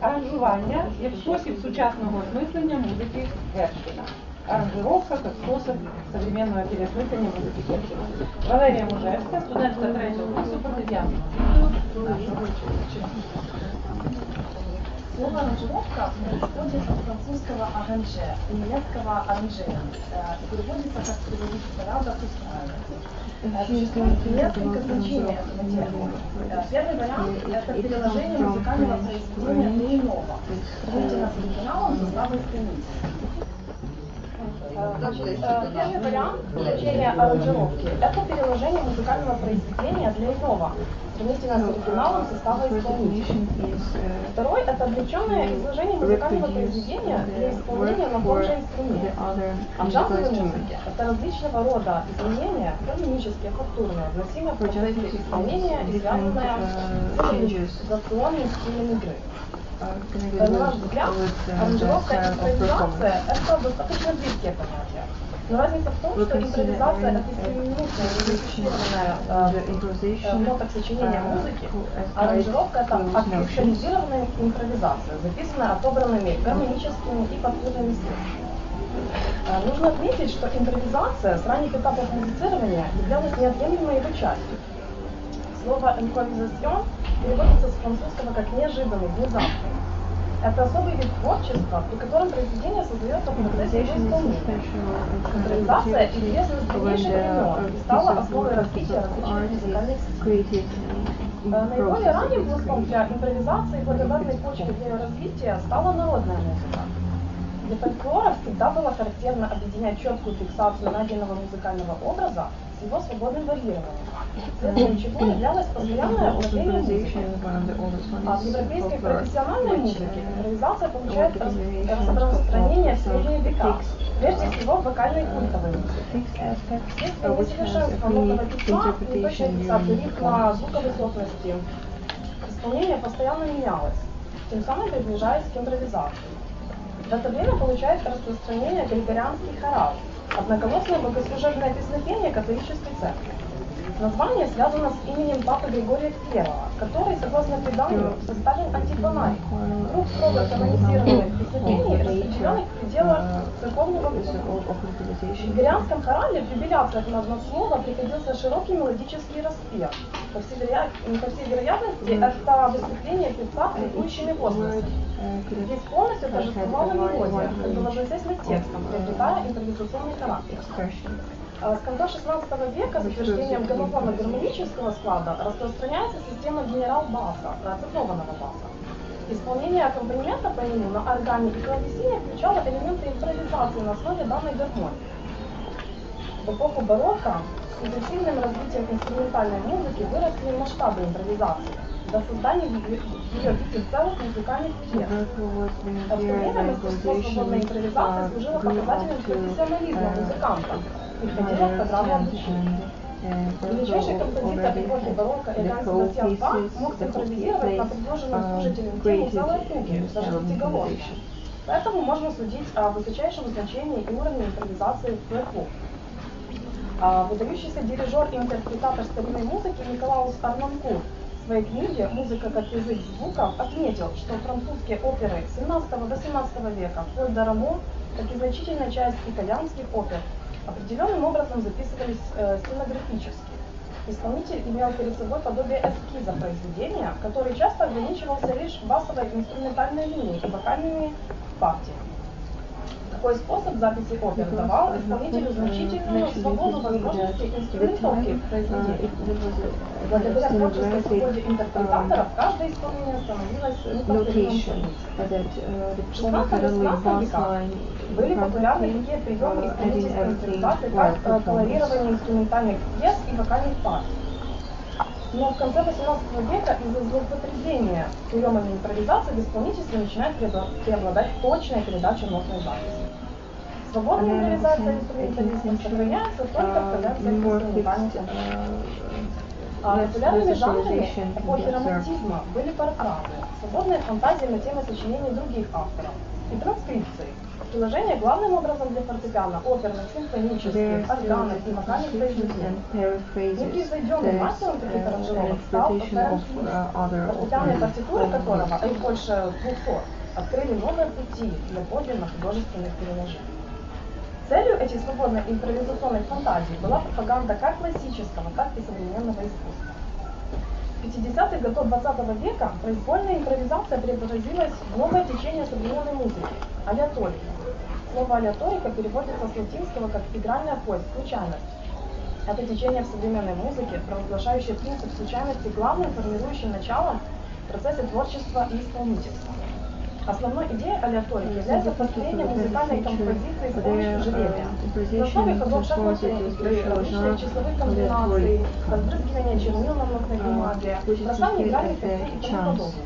Аранжування як спосіб сучасного осмислення музики Гершвіна. Аранжировка как способ современного переосмысления музыки Гершвина. Валерия Мужевская, студентка 3-го курсу фортепиано. Слово «аранжировка» происходит от французского «арранже», немецкого «аранжера», и переводится как «приводить в порядок, устраивать». Существует несколько значений этого термина. Первый вариант – это переложение музыкального произведения для иного, сравнительно с оригиналом состава и страниц. Первый вариант значения аранжировки – это переложение музыкального произведения для иного, сравнительно с оригиналом состава и страниц. Второй – это облегченное изложение музыкального произведения для исполнения на том же инструменте. А в джазовой музыке – это различного рода изменения, гармонические, фактурные, вносимые в процессе исполнения и связанные с импровизационным стилем игры. На наш взгляд, аранжировка и импровизация – это достаточно близкие понятия. Но разница в том, что импровизация – это сиюминутное, незафиксированное нотах сочинения музыки, а аранжировка – это актуализированная импровизация, записанная отобранными гармоническими и фактурными средствами. Нужно отметить, что импровизация с ранних этапов музицирования являлась неотъемлемой его частью. Слово «импровизацион» переводится с французского как «неожиданный», «внезапный». Это особый вид творчества, при котором произведение создается в процессе его исполнения. Импровизация известна с древнейших времен и стала основой развития различных музыкальных систем. Наиболее ранним пластом для импровизации и благодатной почвой для ее развития стала народная музыка. Для фольклора всегда было характерно объединять четкую фиксацию найденного музыкального образа с его свободным варьированием, вследствие чего являлось постоянное обновление музыки. А в европейской профессиональной музыке импровизация получает распространение в средние века, прежде всего в вокальной культовой музыке. Вследствие несовершенства нотного письма, неточной фиксации ритма, звуковысотности, исполнение постоянно менялось, тем самым приближаясь к импровизации. В это время получает распространение григорианский хорал, одноголосное богослужебное песнопение католической церкви. Название связано с именем папы Григория I, который, согласно преданию, составил антифонарий, групп строго канонизированных песнопений, распределенных в пределах церковного круга. В григорианском хорале в юбиляциях на одно слово приходился широкий мелодический распев. По всей вероятности, это выступление певца с ликующими возгласами. Здесь полностью торжествовала мелодия, как бы возносясь над текстом, приобретая импровизационный характер. С конца XVI века с утверждением гомофонно-гармонического склада распространяется система генерал-баса, цифрованного баса. Исполнение аккомпанемента по нему на органе и клавесине включало элементы импровизации на основе данной гармонии. В эпоху барокко с интенсивным развитием инструментальной музыки выросли масштабы импровизации до создания ее виде целых музыкальных пьес. В то время мастерство свободной импровизации служило показателем профессионализма музыканта и входило в программу обучения. Величайший композитор эпохи барокко Иоганн Себастьян Бах мог импровизировать на предложенную слушателям тему целой фуги, даже пятиголосной. Поэтому можно судить о высочайшем значении и уровне импровизации в ту эпоху. Выдающийся дирижер и интерпретатор старинной музыки Николаус Арнонкур в своей книге «Музыка как язык звуков» отметил, что французские оперы с 17 до 17 века, вплоть до Рамо, как и значительная часть итальянских опер, определенным образом записывались стенографически. Исполнитель имел перед собой подобие эскиза произведения, который часто ограничивался лишь басовой инструментальной линией и вокальными партиями. Такой способ записи опер давал исполнителю значительную свободу возможности инструментовки произведения. Благодаря творческой свободе интерпретаторов каждое исполнение становилось непосредственным событием. В XVI-XVIII веках были популярны такие приемы исполнительской интерпретации, как колорирование инструментальных пьес и вокальных партий. Но в конце XVIII века из-за злоупотребления приемами импровизации в исполнительстве начинает преобладать точная передача нотной записи. Свободная импровизация инструменталистов сохраняется только в тенденциях инструментальных композиций. Популярными жанрами эпохи романтизма были портреты, свободная фантазия на темы сочинений других авторов и транскрипции. Приложение главным образом для фортепиано, оперных, симфонических, органных и вокальных произведений. Непревзойденным мастером таких аранжировок стал Ференц Лист, фортепианные партитуры которого, а их больше 200, открыли новые пути для подлинно художественных переложений. Целью этих свободной импровизационной фантазий была пропаганда как классического, так и современного искусства. В 50-х годах 20 века произвольная импровизация преобразилась в новое течение современной музыки – алеаторика. Слово алеаторика переводится с латинского как «игральная поиск», случайность. Это течение в современной музыке, провозглашающее принцип случайности главным формирующим началом в процессе творчества и исполнительства. Основной идеей алеаторики является построение музыкальной композиции с помощью жребия. На основе ходов шахматной игры, различных числовых комбинаций, разбрызгивания чернил на нотной бумаге, бросание игральных костей и тому подобного.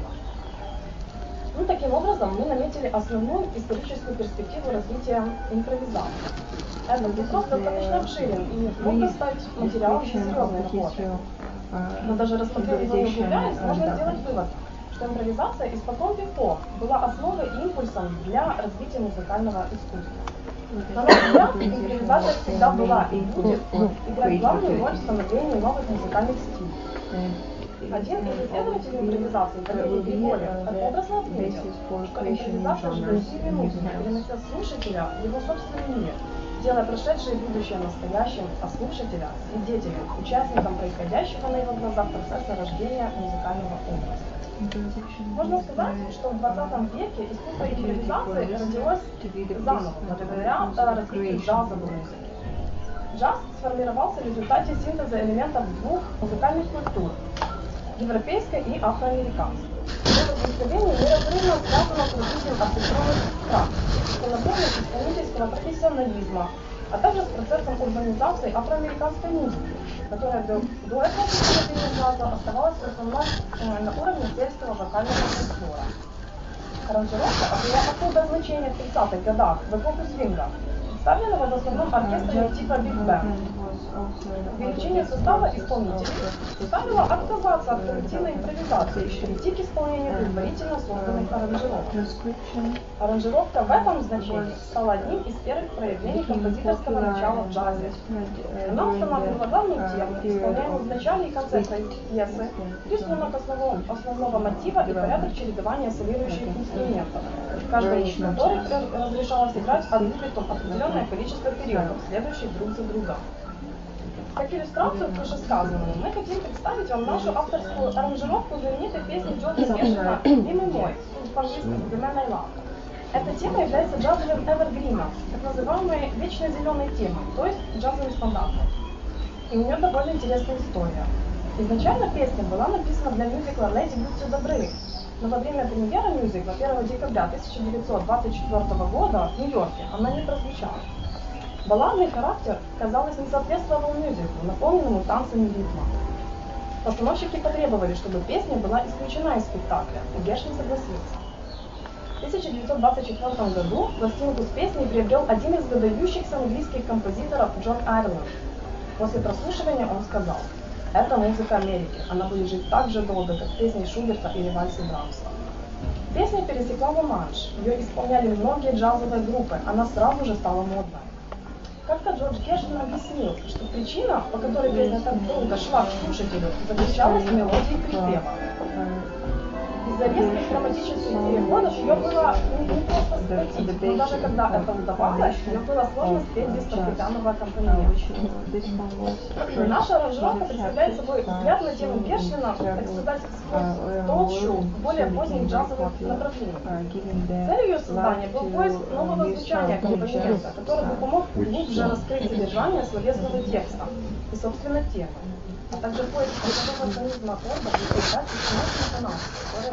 Таким образом, мы наметили основную историческую перспективу развития импровизации. Этот вопрос достаточно обширен и мог бы стать материалом для серьезной работы. Но даже рассмотрев его не углубляясь, можно сделать вывод, что импровизация испокон веков была основой и импульсом для развития музыкального искусства. На наш взгляд, импровизация всегда была и будет играть главную роль в становлении новых музыкальных стилей. Один из исследователей импровизации, Валерий Григорьев, образно отметил, что импровизация живет в музыку, перенося слушателя в его собственный мир, делая прошедшее и будущее настоящим, а слушателя свидетелем, участником происходящего на его глазах процесса рождения музыкального образа. Можно сказать, что в 20 веке искусство импровизации родилось заново, благодаря развитию джазовой музыки. Джаз сформировался в результате синтеза элементов двух музыкальных культур – европейской и афроамериканской. Его возникновение неразрывно связано с развитием артистических практик, становлением исполнительского профессионализма, а также с процессом урбанизации афроамериканской музыки, которая до этого поступления джаза оставалась в основном на уровне сельского вокального фольклора. Аранжировка обрела особое значение в 30-х годах, в эпоху свинга, представленного в основном оркестрами типа биг-бенд. Увеличение состава исполнителей заставило отказаться от коллективной импровизации и перейти к исполнению предварительно созданных аранжировок. Аранжировка в этом значении стала одним из первых проявлений композиторского начала в джазе. Она устанавливала главную тему, исполняемую в начале и конце пьесы, рисунок основного мотива и порядок чередования солирующих инструментов, каждому из которых разрешалось играть определенное количество периодов, следующих друг за другом. Как иллюстрацию к вышесказанному мы хотим представить вам нашу авторскую аранжировку знаменитой песни Джорджа Гершвина «Мимо мой», по-английски «The Man I Love». Эта тема является джазовым эвергрином, так называемой вечно зеленой темой, то есть джазовым стандартом. И у нее довольно интересная история. Изначально песня была написана для мюзикла «Леди будьте добры», но во время премьеры мюзикла 1 декабря 1924 года в Нью-Йорке она не прозвучала. Балладный характер, казалось, не соответствовал мюзиклу, наполненному танцами ритма. Постановщики потребовали, чтобы песня была исключена из спектакля, и Гершвин согласился. В 1924 году пластинку с песней приобрел один из выдающихся английских композиторов Джон Айрланд. После прослушивания он сказал: «Это музыка Америки, она будет жить так же долго, как песни Шуберта или вальсы Брамса». Песня пересекла Ла-Манш, ее исполняли многие джазовые группы, она сразу же стала модной. Как-то Джордж Гершвин объяснил, что причина, по которой песня так долго шла к слушателю, заключалась в мелодии припева. Из-за резких драматических переходов ее было не просто схватить, но даже когда это удавалось, ее было сложно спеть без фортепианного аккомпанемента. Наша аранжировка представляет собой взгляд на тему Гершвина, так сказать, сквозь толщу более поздних джазовых направлений. Целью ее создания был поиск нового звучания аккомпанемента, который бы помог глубже раскрыть содержание словесного текста и, собственно, темы, а также поиск основного механизма аккордов и передачи симметрии тональности, которая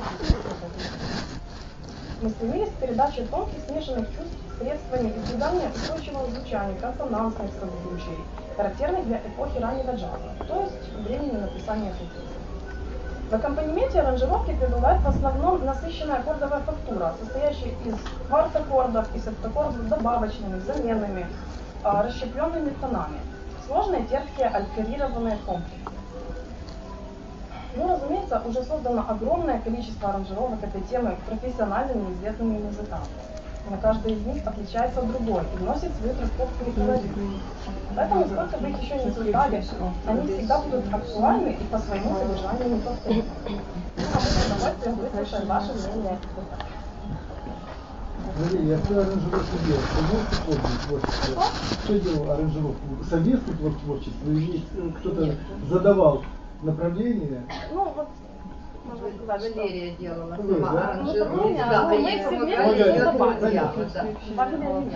мы стремились к передаче тонких смешанных чувств средствами избегания устойчивого звучания, консонансных созвучий, характерных для эпохи раннего джаза, то есть времени написания этой песни. В аккомпанементе аранжировки пребывает в основном насыщенная аккордовая фактура, состоящая из кварт-аккордов и септаккордов с добавочными, заменными, расщепленными тонами, сложные, терпкие, альтерированные комплексы. Разумеется, уже создано огромное количество аранжировок этой темы профессиональными и известными музыкантами. каждый из них отличается от другой и вносит свою транспортную колорит. Поэтому сколько бы их еще не создали, они всегда будут актуальны и по своему содержанию не повторимы. А мы с удовольствием выслушаем ваше мнение. Валерий, а кто аранжировку делал? Вы можете помнить творчество? Кто делал аранжировку? Совместный творчество? Или кто-то задавал направление? Ну вот, можно сказать, что Валерия делала Вы, сама да? аранжировку. Ну, Да, мы я все его вместе говорю, создавали. я вот, да. Валерия нет.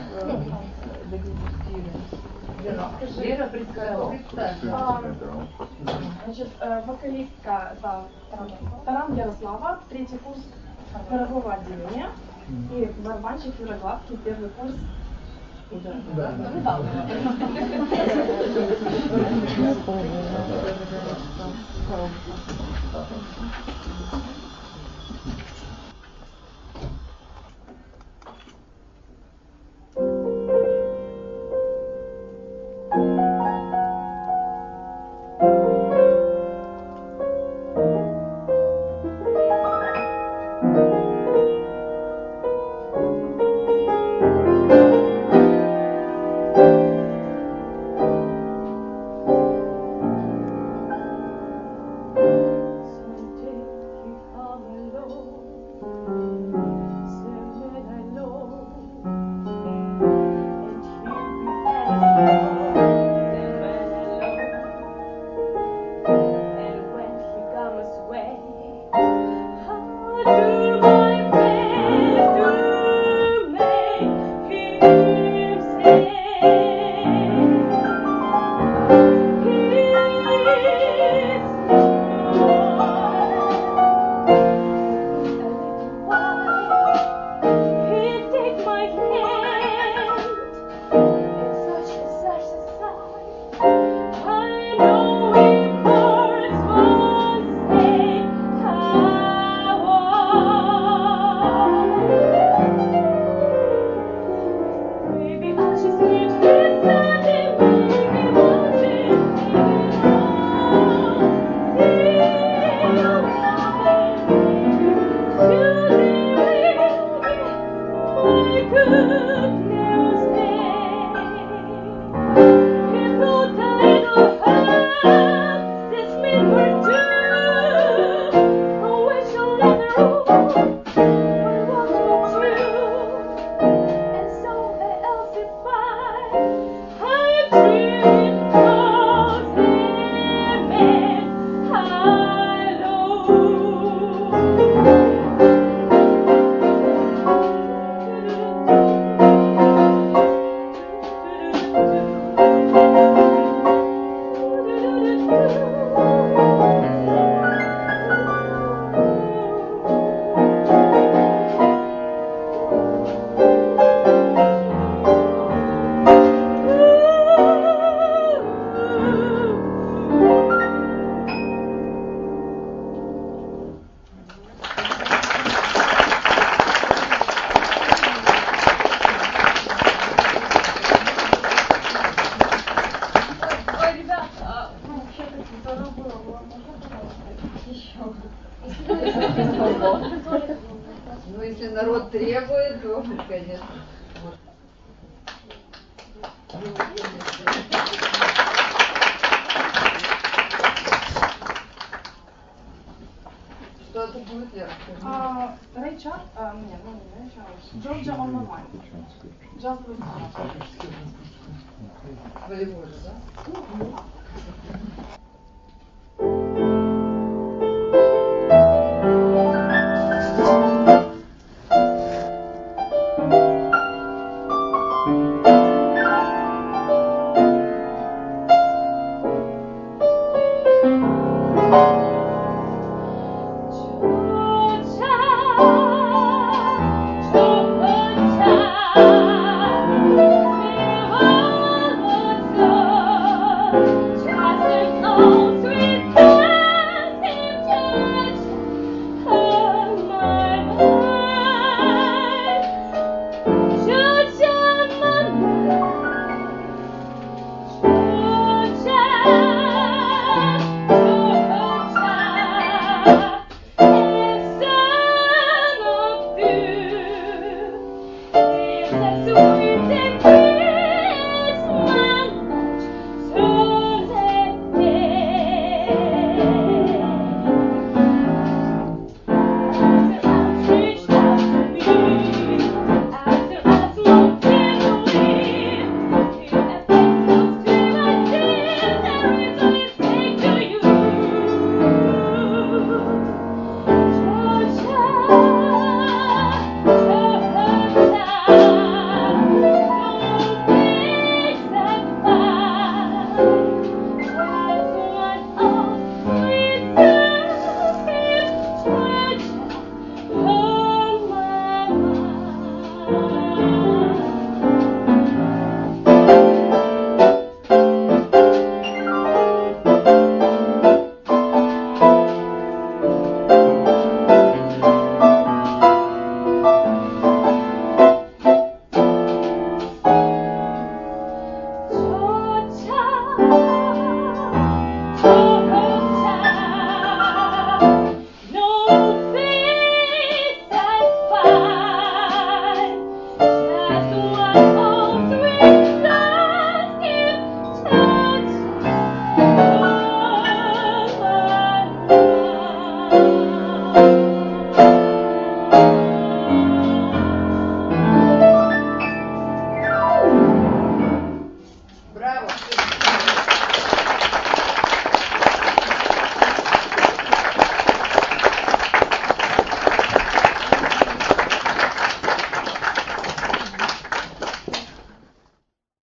Вера представила. Значит, вокалистка это Таран Ярослава, 3-й курс хорового отделения, и барабанщик Юра Гладкий, 1-й курс. Да. Ну, если народ требует, то, конечно. Что это будет, Вера? Рэй Чарли, нет, ну не Рэй Чарли, Джорджа on my mind. Just with Волевой же, да?